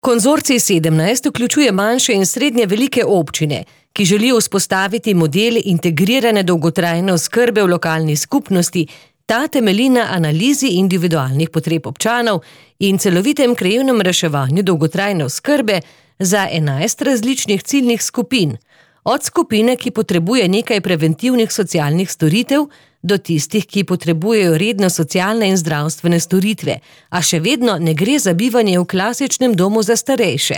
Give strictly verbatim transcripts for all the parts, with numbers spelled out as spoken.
Konzorcij sedemnajst vključuje manjše in srednje velike občine, ki želijo vzpostaviti model integrirane dolgotrajne oskrbe v lokalni skupnosti. Ta temelji na analizi individualnih potreb občanov in celovitem krajevnem reševanju dolgotrajne oskrbe za enajst različnih ciljnih skupin, od skupine, ki potrebuje nekaj preventivnih socialnih storitev, do tistih, ki potrebujejo redno socialne in zdravstvene storitve, a še vedno ne gre za bivanje v klasičnem domu za starejše.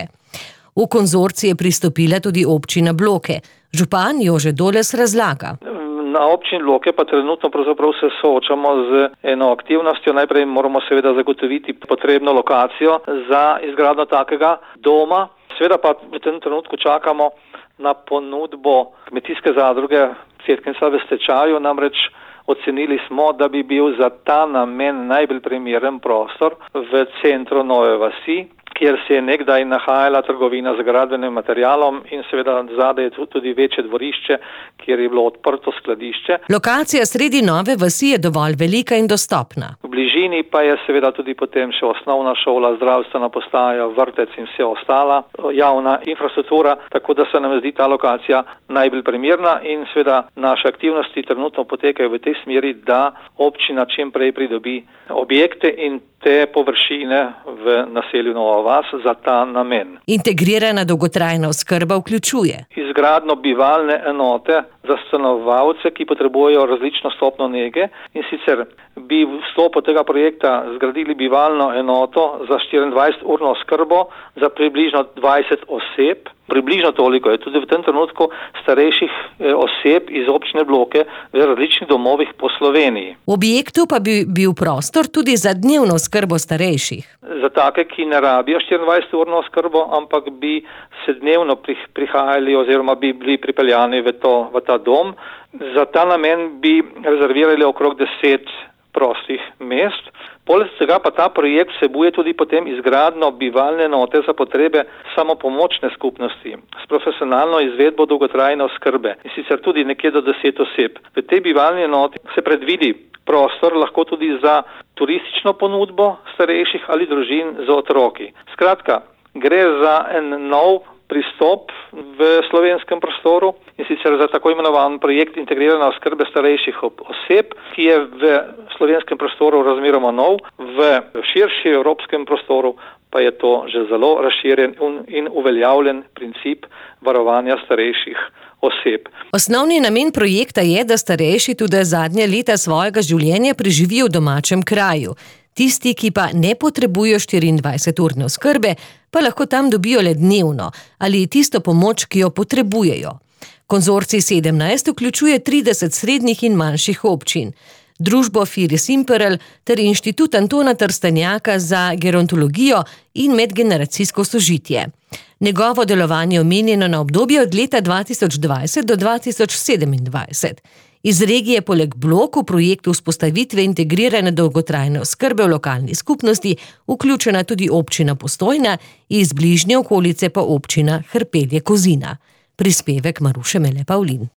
V konzorcij je pristopila tudi občina Bloke. Župan Jože Doles razlaga. Na občini Bloke pa trenutno pravzaprav se soočamo z eno aktivnostjo. Najprej moramo seveda zagotoviti potrebno lokacijo za izgradnjo takega doma. Seveda pa v tem trenutku čakamo na ponudbo kmetijske zadruge Cetkenca v stečaju, namreč ocenili smo, da bi bil za ta namen najbolj primeren prostor v centru Nove vasi, kjer se je nekdaj nahajala trgovina z gradbenim materialom in seveda zadaj je tudi večje dvorišče, kjer je bilo odprto skladišče. Lokacija sredi Nove vasi je dovolj velika in dostopna. V bližini pa je seveda tudi potem še osnovna šola, zdravstvena postaja, vrtec in vse ostala javna infrastruktura, tako da se nam zdi ta lokacija najbolj primerna in seveda naše aktivnosti trenutno potekajo v tej smeri, da občina čim prej pridobi objekte in te površine v naselju Nova vas za ta namen. Integrirana dolgotrajna oskrba vključuje izgradnjo bivalne enote za stanovalce, ki potrebujejo različno stopnjo nege, in sicer bi v sklopu tega projekta zgradili bivalno enoto za štiriindvajseturno oskrbo za približno dvajset oseb. Približno toliko je tudi v tem trenutku starejših oseb iz občine Bloke v različnih domovih po Sloveniji. V objektu pa bi bil prostor tudi za dnevno oskrbo starejših. Za take, ki ne rabijo štiriindvajseturno oskrbo, ampak bi se dnevno prihajali oziroma bi bili pripeljani v, to, v ta dom. Za ta namen bi rezervirali okrog deset prostih mest. Poleg tega pa ta projekt vsebuje tudi potem izgradnjo bivalne enote za potrebe samopomočne skupnosti s profesionalno izvedbo dolgotrajne oskrbe in sicer tudi nekje do deset oseb. V tej bivalni enoti se predvidi prostor lahko tudi za turistično ponudbo starejših ali družin z otroki. Skratka, gre za en nov pristop v slovenskem prostoru in sicer za tako imenovan projekt integrirane oskrbe starejših oseb, ki je v slovenskem prostoru razmeroma nov, v širši evropskem prostoru pa je to že zelo razširjen in uveljavljen princip varovanja starejših oseb. Osnovni namen projekta je, da starejši tudi zadnje leta svojega življenja preživijo v domačem kraju. Tisti, ki pa ne potrebujo štiriindvajseturne oskrbe, pa lahko tam dobijo le dnevno ali tisto pomoč, ki jo potrebujejo. Konzorcij sedemnajst vključuje trideset srednjih in manjših občin, družbo Fides Imperl ter Inštitut Antona Trstenjaka za gerontologijo in medgeneracijsko sožitje. Njegovo delovanje je omenjeno na obdobje od leta dva tisoč dvajset do dva tisoč sedemindvajset. Iz regije poleg Blok v projektu vzpostavitve integrirane dolgotrajne oskrbe v lokalni skupnosti vključena tudi občina Postojna, iz bližnje okolice pa občina Hrpelje-Kozina. Prispevek Maruše Mele Pavlin.